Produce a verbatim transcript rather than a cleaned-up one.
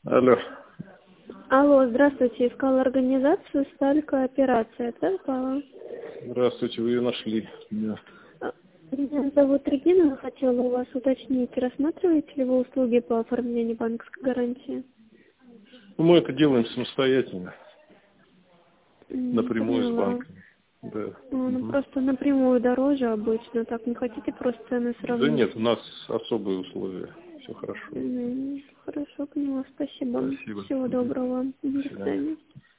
Алло. Алло, здравствуйте. Искала организацию «Сталька операция». Это попало? Здравствуйте, вы ее нашли. Меня. Меня зовут Регина. Хотела у вас уточнить, рассматриваете ли вы услуги по оформлению банковской гарантии? Ну, мы это делаем самостоятельно. Не Напрямую с поняла. банком. Да. Ну, ну, Угу. просто напрямую дороже обычно. Так, не хотите просто цены сравнить? Да нет, у нас особые условия. Все хорошо. М, Хорошо, поняла. Спасибо. Спасибо. Всего Угу. доброго. До До свидания. свидания.